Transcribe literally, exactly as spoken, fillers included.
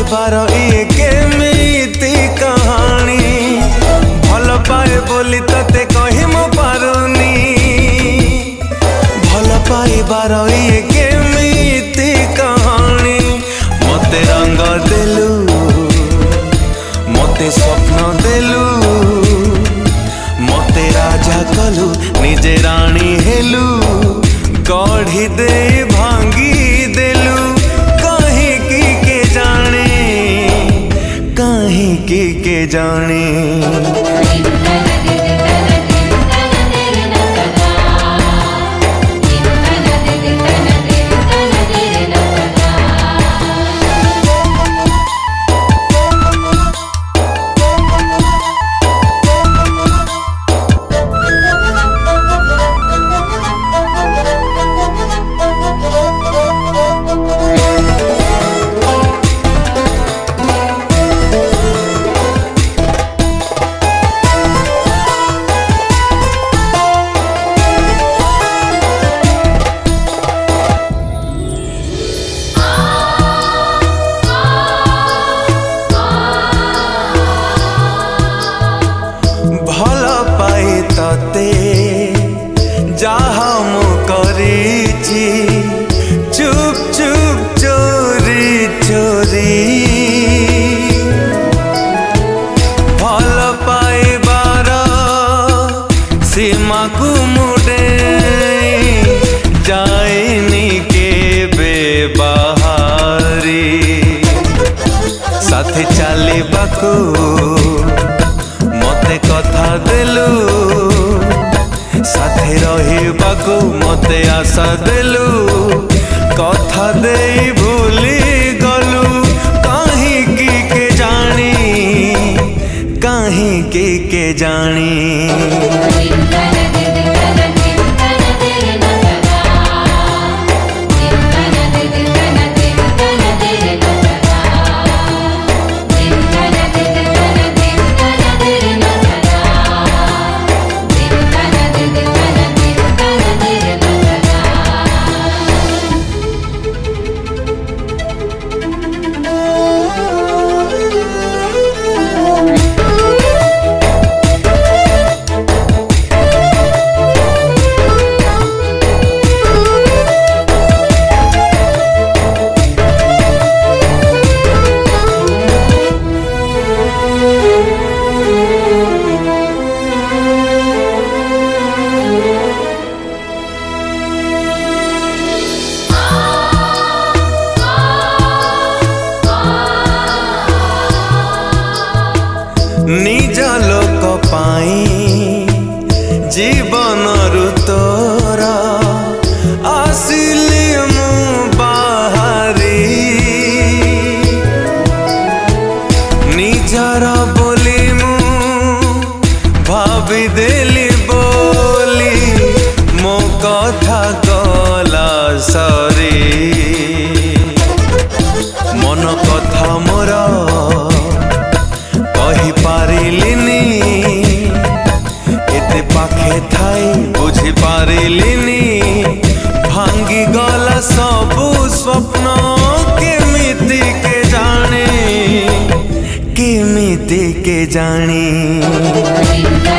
पाइबार ये केमिति कहानी भल पाए बोली तते कहि मो पारुनी भल पाइबार ये केमिति कहानी मते रंग देलु मते स्वप्न देलु मते राजा कलु निजे रानी हेलु गढ़ी दे भांगी देलु कहीं की के जाने कहीं की के जाने भल पाई तते जहा मु करिछि चुप चुप चोरी चोरी भल पाइबार सीमा को मुडे जाइनी केबे बाहरी साथी चलिबाकू मते कथा देलु साथे रहिबाकू मते आशा देलु कथा देई भूली गलु कहीं की के जानी कहीं की के जानी निज लोक पाई जीवन ऋतोरा आसिली मु बाहरी निजर बोली मु भाभी देली बोली मो कथा गला सरी मन कथा मोर कही पारिलिनी एते पाखे थाई बुझी पारिलिनी भांगी गला सबु स्वप्न केमिति के जाने केमिति के जानी।